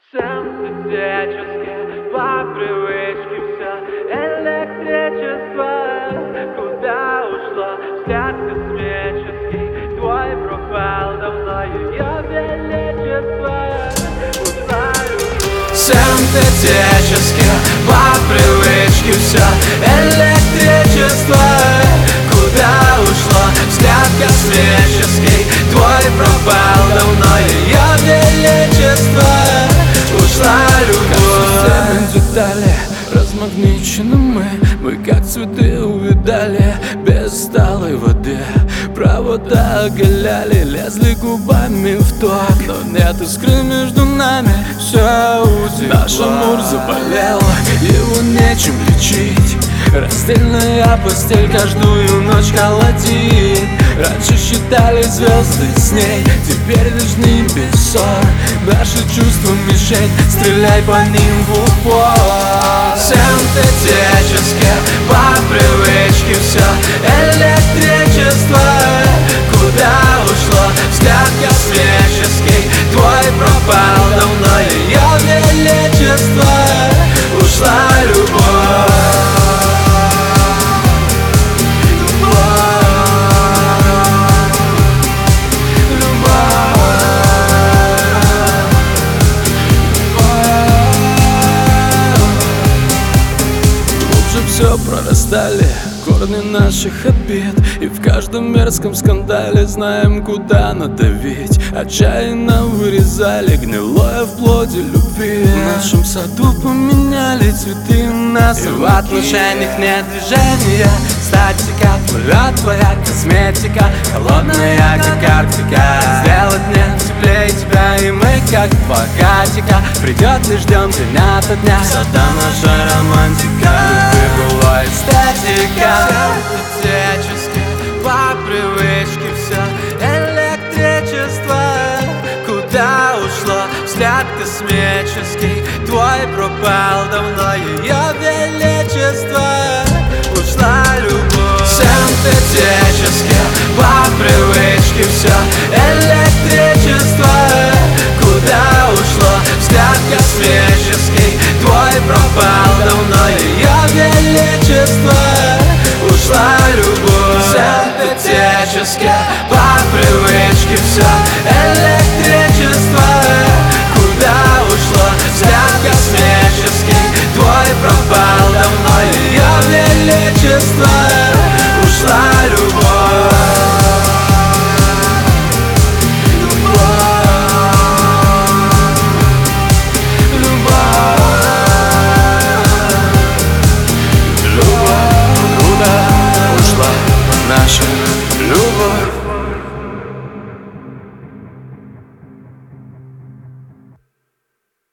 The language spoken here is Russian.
Синтетически, по привычке все электричество. Куда ушло? Взгляд космический, твой пропал давно, ее величество. Ушла любовь. Синтетически, по привычке все электричество. Куда ушло? Взгляд космический, твой пропал давно, ее величество. Ушла любовь. Детали размагничены мы как цветы увидали без сталой воды. Провода оголяли, лезли губами в ток, но нет искры между нами, все утекло. Наш амур заболел, его нечем лечить. Раздельная постель каждую ночь холодит. Раньше считали звезды с ней, теперь лишь небеса. Наши чувства мишень, стреляй по ним в упор. Синтетически, по привычке все электричество. Куда ушло? Взгляд космический, твой пропал давно, ее величество. Ушла любовь. Все прорастали корни наших обид, и в каждом мерзком скандале знаем, куда надавить. Отчаянно вырезали гнилое в плоти любви. В нашем саду поменяли цветы на сорняки. И в отношениях нет движения, статика, твоя косметика, холодная как Арктика. Сделать нет теплее тебя, и мы как два катика. Придет и ждем день ото дня, сада наша романтика. Любви была эстетика. Синтетически, по привычке все электричество. Куда ушло? Взгляд космический, твой пропал давно, ее величество. Ушла любовь. Синтетически, по привычке все электричество. Куда ушло? Взгляд космический, твой пропал давно, ее величество. Ушла любовь. Синтетически, по привычке все электричество. Куда ушло? Взгляд космический, твой пропал давно, ее величество. Ушла любовь. Наша любовь.